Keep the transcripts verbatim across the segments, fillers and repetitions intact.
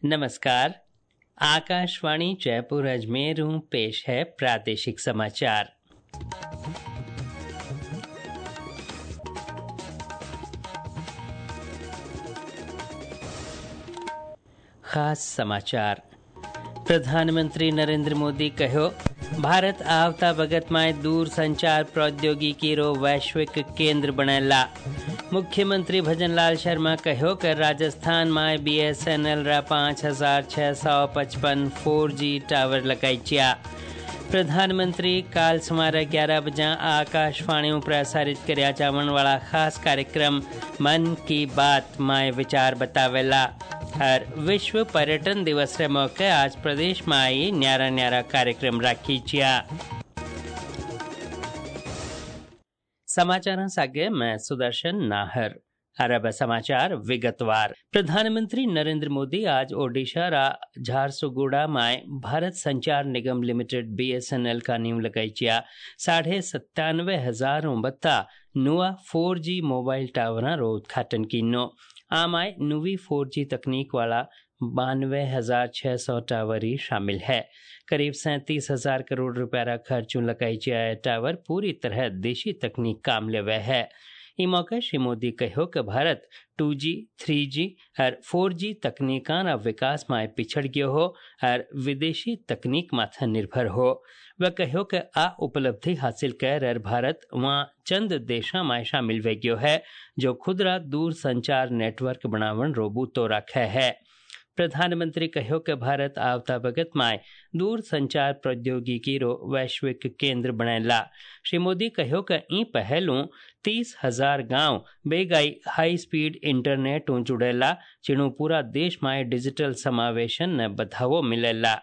नमस्कार। आकाशवाणी जयपुर अजमेर हूँ, पेश है प्रादेशिक समाचार। खास समाचार। प्रधानमंत्री नरेंद्र मोदी कहो, भारत आवता वगत में दूर संचार प्रौद्योगिकी रो वैश्विक केंद्र बनेला। मुख्यमंत्री भजनलाल शर्मा कहो कि राजस्थान में बीएसएनएल रा पाँच हजार छह सौ पचपन फोर जी टावर लगाईच्या। प्रधानमंत्री काल सुमारे ग्यारह बजे आकाशवाणी प्रसारित कर्या जावन वाला खास कार्यक्रम मन की बात में विचार बतावेला। और विश्व पर्यटन दिवस रे मौके आज प्रदेश में आई न्यारा न्यारा कार्यक्रम राखी छिया। समाचार सागे मैं सुदर्शन नाहर। अरब समाचार विगतवार। प्रधानमंत्री नरेंद्र मोदी आज ओडिशा रा झारसुगुड़ा में भारत संचार निगम लिमिटेड बीएसएनएल का नींव लगाईच्या। साढ़े सत्तानवे हजार बत्ता नुआ फोर जी मोबाइल टावर रो उद्घाटन किनो। आमाय नुवी फोर जी तकनीक वाला बानवे हजार छह सौ टावर ही शामिल है। करीब सैंतीस हजार करोड़ रुपया खर्चों लगाई जाए टावर पूरी तरह देशी तकनीक काम लेवे है। इस मौके श्री मोदी कहो कि Bharat two G, three G और फोर जी तकनीका विकास में पिछड़ गयो हो और विदेशी तकनीक माथे निर्भर हो। वह कहो कि आ उपलब्धि हासिल कर भारत वहाँ चंद देशों में शामिल वे गयो है जो खुदरा दूर संचार नेटवर्क बनावन रोबू तो रखे है। प्रधानमंत्री कहो कि भारत आवता वगत में दूर संचार प्रौद्योगिकी रो वैश्विक केंद्र बनेला। श्री मोदी कहो कि ई पहलू तीस हजार गांव बेगाई हाई स्पीड इंटरनेट जुड़ेला, जिणु पूरा देश में डिजिटल समावेशन ने बढ़ावो मिलेला।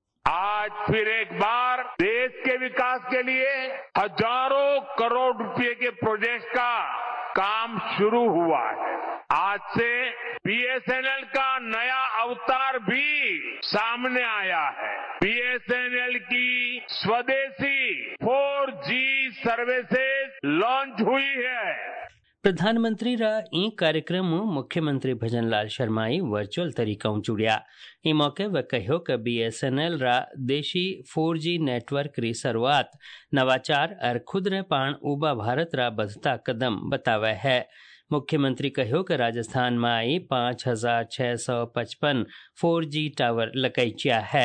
आज फिर एक बार देश के विकास के लिए हजारों करोड़ रुपए के प्रोजेक्ट का काम शुरू हुआ है। आज से बीएसएनएल का नया अवतार भी सामने आया है। बीएसएनएल की स्वदेशी फोर जी सर्विसेज लॉन्च हुई है। प्रधानमंत्री रा ई कार्यक्रम मुख्यमंत्री भजनलाल शर्मा वर्चुअल तरीका जुड़िया। ई मौके वह कहो कि बीएसएनएल रा देशी फोर जी नेटवर्क री शुरुआत नवाचार और खुदरे पाण उबा भारत रा बढ़ता कदम बतावे है। मुख्यमंत्री कहो कि राजस्थान में आई पाँच हजार छह सौ पचपन फोर जी टावर लगाईच्या है।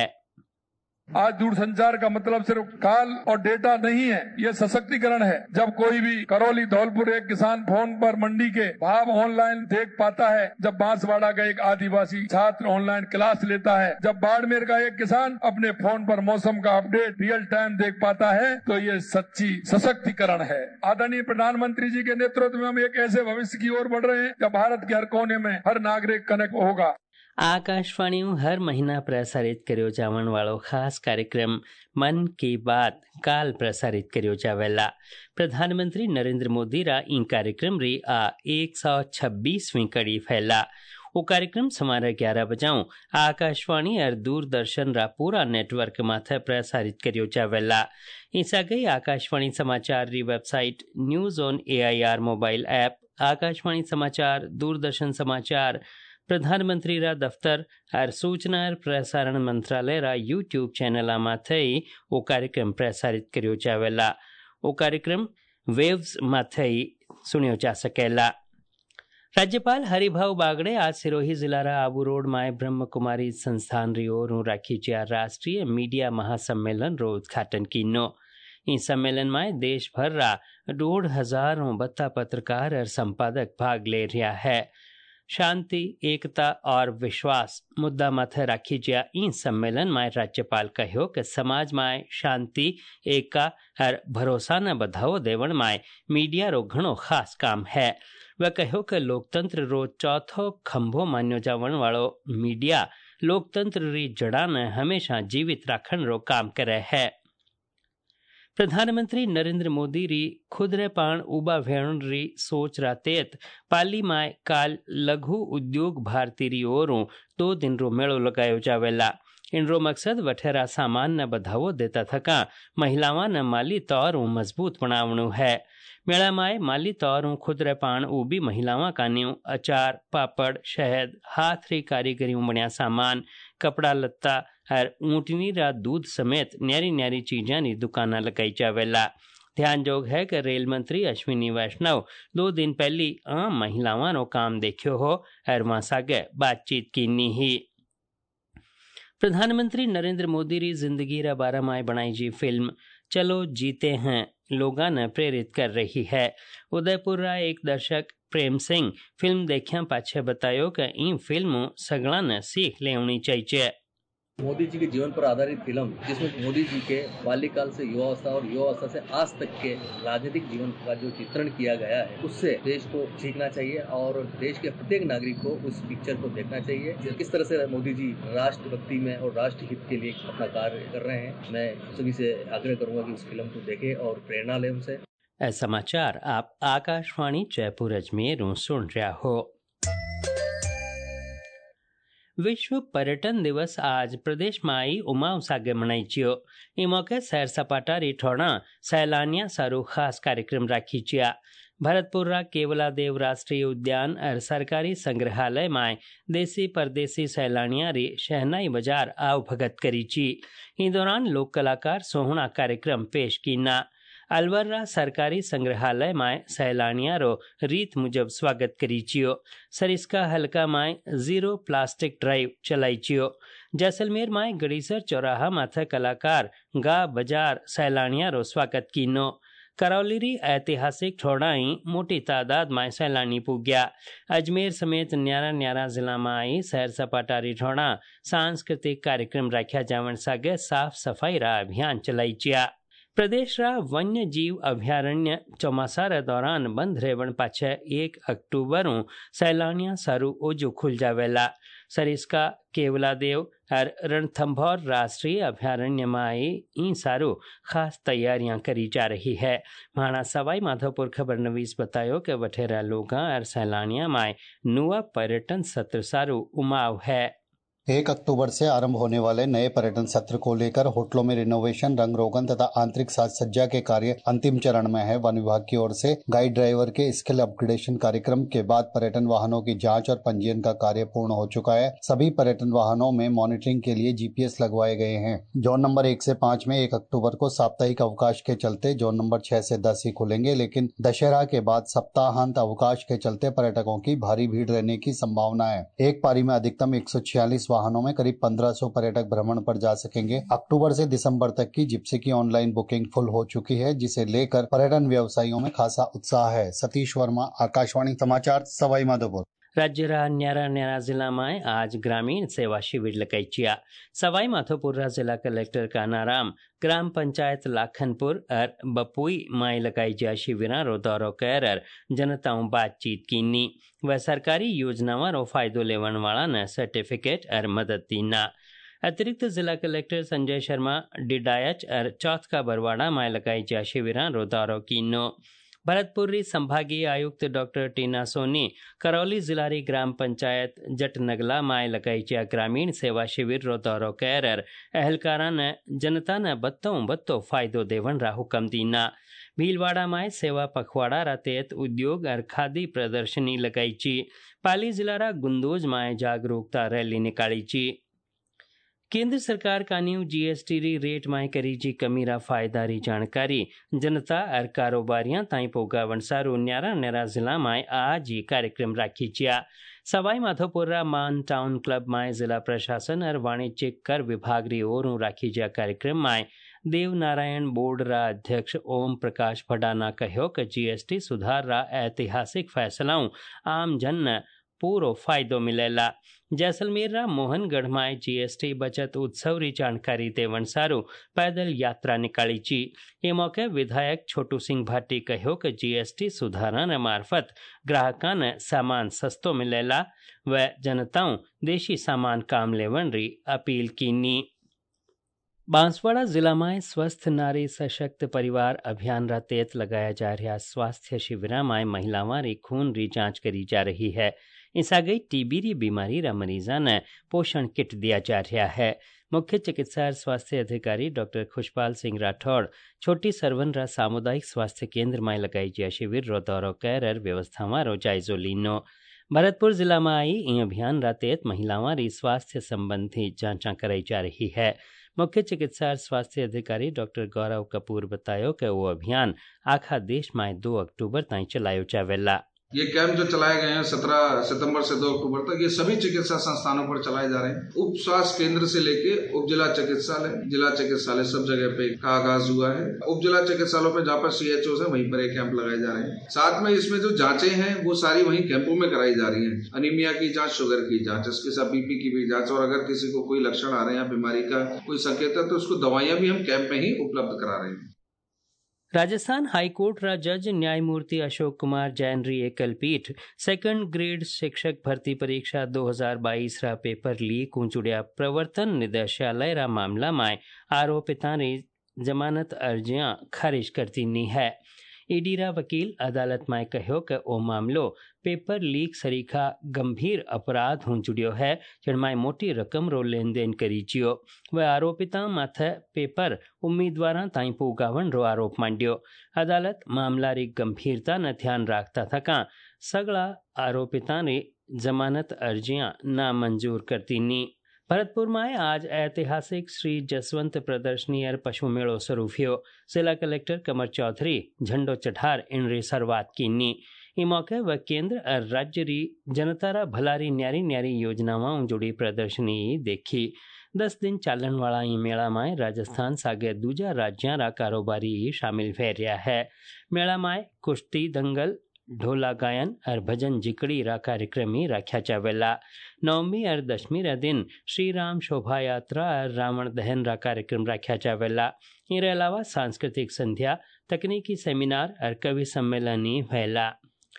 आज दूरसंचार का मतलब सिर्फ कॉल और डेटा नहीं है, ये सशक्तिकरण है। जब कोई भी करौली धौलपुर एक किसान फोन पर मंडी के भाव ऑनलाइन देख पाता है, जब बांसवाड़ा का एक आदिवासी छात्र ऑनलाइन क्लास लेता है, जब बाड़मेर का एक किसान अपने फोन पर मौसम का अपडेट रियल टाइम देख पाता है, तो ये सच्ची सशक्तिकरण है। आदरणीय प्रधानमंत्री जी के नेतृत्व में हम एक ऐसे भविष्य की ओर बढ़ रहे हैं जब भारत के हर कोने में हर नागरिक कनेक्ट होगा। आकाशवाणी हर महीना प्रसारित करो जावन वालो खास कार्यक्रम मन की बात काल प्रसारित करो जावेला। प्रधानमंत्री नरेंद्र मोदी रा इन कार्यक्रम री आ एक सौ छब्बीसवीं कड़ी फैला। वो कार्यक्रम समारे ग्यारह बजाऊ आकाशवाणी और दूरदर्शन रा पूरा नेटवर्क माथे प्रसारित करो जावेला। इस गई आकाशवाणी समाचार री website news on AIR mobile app, Akashvani समाचार, दूरदर्शन समाचार, प्रधानमंत्री रा दफ्तर और सूचना और प्रसारण मंत्रालय रा यूट्यूब चैनल माथे वो कार्यक्रम प्रसारित करो जावेला। वो कार्यक्रम वेव्स माथे सुनियो जा सकेला। राज्यपाल हरिभाऊ बागड़े आज सिरोही जिला रा आबू रोड में ब्रह्म कुमारी संस्थान री ओर राखी जा राष्ट्रीय मीडिया महासम्मेलन रो उद्घाटन किनो। इस सम्मेलन में देश भर रा डेढ़ हजार बत्ता पत्रकार और संपादक भाग ले रहा है। शांति, एकता और विश्वास मुद्दा माथे राखी जा इस सम्मेलन में राज्यपाल कहो कि समाज में शांति, एका और भरोसा न बढ़ावो देवण में मीडिया रो घणो खास काम है। वह कहो कि लोकतंत्र रो चौथो खंभो मान्यो जावण वालो मीडिया लोकतंत्र री जड़ा ने हमेशा जीवित राखण रो काम करे है। प्रधानमंत्री नरेंद्र मोदी री खुदरे पाण उबा भेण री सोच रातेत पाली माय काल लघु उद्योग भारती री ओरों दो दिन रो मेड़ो लगायो जावेला। इनरो मकसद वठेरा सामान न बढ़ावो देता थका महिलावां न माली तौर मजबूत बनावणु है। मेला माए माली तौर खुदरे पाण ऊबी महिलावां कान्यू अचार, पापड़, शहद, हाथ री कारीगरी बण्या सामान, कपड़ा लत्ता और ऊँटनी रा दूध समेत न्यारी न्यारी चीजां री दुकाना लगाई जावेला। ध्यान जोग है कि रेल मंत्री अश्विनी वैष्णव दो दिन पहली आम महिलावां रो काम देखियो हो और वहां सागे बातचीत कीनी ही। प्रधानमंत्री नरेंद्र मोदी री जिंदगी रा बारे में बनाई जी फिल्म चलो जीते हैं लोगों ने प्रेरित कर रही है। उदयपुर रा एक दर्शक प्रेम सिंह फिल्म देखिया पाछे बतायो कि ई फिल्म सगला ने सीख लेनी चाहिए। मोदी जी के जीवन पर आधारित फिल्म जिसमें मोदी जी के बाल्यकाल से युवावस्था और युवावस्था से आज तक के राजनीतिक जीवन का जो चित्रण किया गया है उससे देश को सीखना चाहिए और देश के प्रत्येक नागरिक को उस पिक्चर को देखना चाहिए। किस तरह से मोदी जी राष्ट्रभक्ति में और राष्ट्र हित के लिए अपना कार्य कर रहे हैं। मैं सभी से आग्रह करूंगा कि उस फिल्म को देखें और प्रेरणा लें उनसे। समाचार आप आकाशवाणी जयपुर अजमेर सुन रहा हो। विश्व पर्यटन दिवस आज प्रदेश में आई उमाव सागे मनाई चियो। ई मौके सैर सपाटा री ठोड़ा सैलानिया सारू खास कार्यक्रम राखी चिया। भरतपुर रा केवला देव राष्ट्रीय उद्यान और सरकारी संग्रहालय में देसी परदेसी सैलानिया री शहनाई बाजार आव भगत करी ची। ई दौरान लोक कलाकार सोहना कार्यक्रम पेश कीना। अलवर रा सरकारी संग्रहालय में सैलानिया रो रीत मुजब स्वागत करी चियो। सरिस्का हल्का में जीरो प्लास्टिक ड्राइव चलाई चियो। जैसलमेर में गड़ीसर चौराहा माथे कलाकार गा बाजार सैलानिया रो स्वागत कीनो। करौली री ऐतिहासिक ठोड़ाई मोटी तादाद में सैलानी पुग्या। अजमेर समेत न्यारा न्यारा जिला में आई सैर सपाटा री ठोड़ा सांस्कृतिक कार्यक्रम रखा जावन सागे साफ सफाई रा अभियान चलाई चिया। प्रदेश रा वन्य जीव अभयारण्य चौमासा रे दौरान बंद रेवण पाछे एक अक्टूबर सैलानिया सारू ओजू खुल जावेला। सरिस्का केवला देव और रणथंभौर राष्ट्रीय अभयारण्य में आई ई सारू खास तैयारियां करी जा रही है। महाना सवाई माधोपुर खबर नवीस बतायो कि वठेरा लोगा और सैलानिया में नुआ पर्यटन सत्र सारू उमाव है। एक अक्टूबर से आरंभ होने वाले नए पर्यटन सत्र को लेकर होटलों में रिनोवेशन, रंग रोगन तथा आंतरिक साज सज्जा के कार्य अंतिम चरण में है। वन विभाग की ओर से गाइड ड्राइवर के स्किल अपग्रेडेशन कार्यक्रम के बाद पर्यटन वाहनों की जांच और पंजीयन का कार्य पूर्ण हो चुका है। सभी पर्यटन वाहनों में मॉनिटरिंग के लिए जीपीएस लगवाए गए हैं। जोन नंबर एक से पाँच में एक अक्टूबर को साप्ताहिक अवकाश के चलते जोन नंबर छह से दस ही खुलेंगे, लेकिन दशहरा के बाद सप्ताहांत अवकाश के चलते पर्यटकों की भारी भीड़ रहने की संभावना है। एक पारी में अधिकतम एक सौ छियालीस वाहनों में करीब पंद्रह सौ पर्यटक भ्रमण पर जा सकेंगे। अक्टूबर से दिसंबर तक की जिप्सी की ऑनलाइन बुकिंग फुल हो चुकी है, जिसे लेकर पर्यटन व्यवसायियों में खासा उत्साह है। सतीश वर्मा, आकाशवाणी समाचार, सवाई माधोपुर। राज्य रा न्यारा न्यारा जिला में आज ग्रामीण सेवा शिविर लगाई चिया। सवाई माधोपुर जिला कलेक्टर कानाराम ग्राम पंचायत लाखनपुर और बपुई में लगाई जा शिविरा रो दौरो कर जनताओं बातचीत कीनी। व सरकारी योजनाओं रो फायदो लेवन वाला ने सर्टिफिकेट और मदद दीना। अतिरिक्त जिला कलेक्टर संजय शर्मा डिडायच और चौथ का बरवाड़ा में लगाई जा शिविरा रो दौरो कीनो। भरतपुर री संभागीय आयुक्त डॉक्टर टीना सोनी करौली जिला री ग्राम पंचायत जटनगला में लगाई जा ग्रामीण सेवा शिविर रो दौरो कर अहलकारा ने जनता ने बत्तो बत्तो फायदो देवन रा हुक्म दीना। भीलवाड़ा में सेवा पखवाड़ा रा तहत उद्योग और खादी प्रदर्शनी लगाई ची। पाली जिला रा गुंदोज में जागरूकता रैली निकाली ची। केंद्र सरकार का न्यू जीएसटी री रेट में करी जी कमी रा फायदा री जानकारी जनता और कारोबारियां ताई पोगावन सारू न्यारा न्यारा जिला में आज ही कार्यक्रम राखी चिया। सवाई माधोपुर रा मान टाउन क्लब में जिला प्रशासन और वाणिज्यिक कर विभाग री ओर राखी जा कार्यक्रम में देव नारायण बोर्ड रा अध्यक्ष ओम प्रकाश भडाना कहो कि जीएसटी सुधार रा ऐतिहासिक फैसलाओं आम जन ने पूरो फायदो मिलेला। जैसलमेर रा मोहनगढ़ में जीएसटी बचत उत्सव री जानकारी देवन सारू पैदल यात्रा निकाली ची। ये मौके विधायक छोटू सिंह भाटी कहो कि जीएसटी सुधारा ने मार्फत ग्राहका ने सामान सस्तो मिलेला व जनताओं देशी सामान काम लेवन री अपील कीनी। बांसवाड़ा जिला में स्वस्थ नारी सशक्त परिवार अभियान रा तहत लगाया जा रहा स्वास्थ्य शिविर में महिलावां री खून री जांच करी जा रही है। इस आगे टीबी री बीमारी रा मरीजा ने पोषण किट दिया जा रहा है। मुख्य चिकित्सा और स्वास्थ्य अधिकारी डॉक्टर खुशपाल सिंह राठौड़ छोटी सरवन रा सामुदायिक स्वास्थ्य केंद्र में लगाई जा शिविर रो दौरो कर व्यवस्था रो जायजो लीनो। भरतपुर जिला में आई ई अभियान रा तहत महिलाओं री स्वास्थ्य संबंधी जांचा कराई जा रही है। मुख्य चिकित्सा और स्वास्थ्य अधिकारी डॉक्टर गौरव कपूर बतायो कि वो अभियान आखा देश में दो अक्टूबर तक चलायो जावेला। ये कैंप जो चलाए गए हैं सत्रह सितंबर से दो अक्टूबर तक, ये सभी चिकित्सा संस्थानों पर चलाए जा रहे हैं। उप स्वास्थ्य केंद्र से लेके उप जिला चिकित्सालय, जिला चिकित्सालय सब जगह पे का आगाज हुआ है। उप जिला चिकित्सालयों पे जहाँ पर सीएचओ है वहीं पर एक कैंप लगाए जा रहे हैं। साथ में इसमें जो जांचें हैं वो सारी वहीं कैंपों में कराई जा रही है। अनीमिया की जाँच, शुगर की जाँच, इसके साथ बीपी की भी जाँच, और अगर किसी को कोई लक्षण आ रहे हैं बीमारी का कोई संकेत है तो उसको दवाइयाँ भी हम कैंप में ही उपलब्ध करा रहे हैं। राजस्थान हाईकोर्ट रा जज न्यायमूर्ति अशोक कुमार जैन री एकल पीठ सेकंड ग्रेड शिक्षक भर्ती परीक्षा दो हज़ार बाईस रा पेपर लीक जुड़िया प्रवर्तन निदेशालय रा मामला में आरोपितां री जमानत अर्जियां खारिज करती नी है। ईडी रा वकील अदालत में कहो कि ओ मामलो पेपर लीक सरीखा गंभीर अपराध हों जुड़ियो है, जिनमें मोटी रकम रो लेन देन करी जियो। वह आरोपिता माथे पेपर उम्मीदवार ताई पुगावन रो आरोप मांड्यो। अदालत मामला री गंभीरता न ध्यान राखता थका सगला आरोपिता री जमानत अर्जियां नामंजूर करती नी। भरतपुर में आज ऐतिहासिक श्री जसवंत प्रदर्शनी और पशु मेड़ो शुरू हुयो। जिला कलेक्टर कमर चौधरी झंडो चढ़ार इन शुरुआत की नी। ई मौके वह केंद्र और राज्य री जनता रा भलारी न्यारी न्यारी योजनाओं जुड़ी प्रदर्शनी देखी। दस दिन चालन वाला ई मेला में राजस्थान सागे दूजा राज्य रा कारोबारी शामिल वे रहा है। मेला में कुश्ती, दंगल, ढोला गायन और भजन जिकड़ी रा कार्यक्रम ही रखा जावेला। नवमी और दशमी रा दिन श्री राम शोभा यात्रा और रावण दहन रा कार्यक्रम रखा जावेला। इसके अलावा सांस्कृतिक संध्या, तकनीकी सेमिनार और कवि सम्मेलन ही भैला।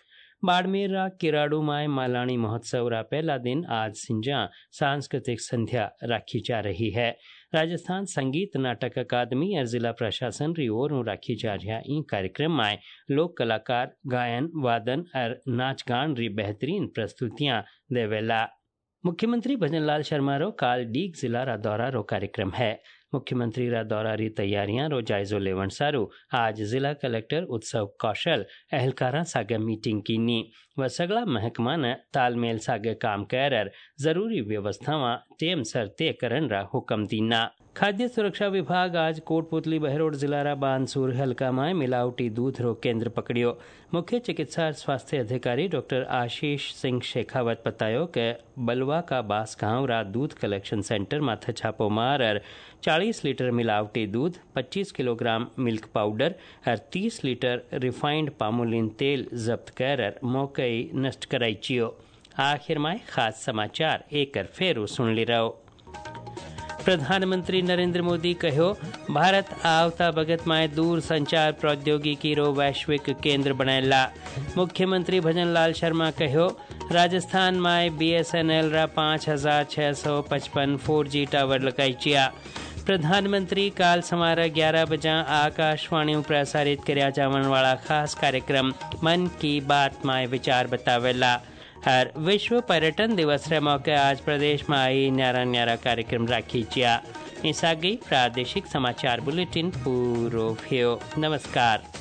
बाड़मेर रा किराड़ू माय मालानी महोत्सव रा पहला दिन आज सिंजा सांस्कृतिक संध्या रखी जा रही है। राजस्थान संगीत नाटक अकादमी और जिला प्रशासन री ओर राखी जा रहा इन कार्यक्रम में लोक कलाकार गायन, वादन और नाच गान री बेहतरीन प्रस्तुतियां देवेला। मुख्यमंत्री भजनलाल शर्मा रो काल डीग जिला रा दौरा रो कार्यक्रम है। मुख्यमंत्री रा दौरा री तैयारियां रो जायजो लेवन सारू आज जिला कलेक्टर उत्सव कौशल अहलकारा सागे मीटिंग की नी। व सगला महकमा ने तालमेल सागे काम कर जरूरी व्यवस्थावां टेम सर तय करन रा हुक्म दीना। खाद्य सुरक्षा विभाग आज कोटपुतली बहरोड जिला रा बानसूर हल्का में मिलावटी दूध रो केंद्र पकड़ियो। मुख्य चिकित्सा और स्वास्थ्य अधिकारी डॉक्टर आशीष सिंह शेखावत बतायो कि बलवा का बास गांव रा दूध कलेक्शन सेंटर माथे छापो मार और चालीस लीटर मिलावटी दूध, पच्चीस किलोग्राम मिल्क पाउडर और तीस लीटर रिफाइंड पामोलिन तेल जब्त कर मौके नष्ट कराई। आखिर में खास समाचार एक फेरू सुन ली रहो। प्रधानमंत्री नरेंद्र मोदी कहो भारत आवता बगत में दूर संचार प्रौद्योगिकी रो वैश्विक केंद्र बनेला। मुख्यमंत्री भजनलाल शर्मा कहो राजस्थान में बीएसएनएल रा पाँच हजार छह सौ पचपन फोर जी टावर लगाईचिया। प्रधानमंत्री काल समारा ग्यारह बजा आकाशवाणी प्रसारित करया जावन वाला खास कार्यक्रम मन की बात में विचार बतावेला। और विश्व पर्यटन दिवस रे मौके आज प्रदेश में आई न्यारा न्यारा कार्यक्रम राखी चिया। इस आगे प्रादेशिक समाचार बुलेटिन पूरो भयो। नमस्कार।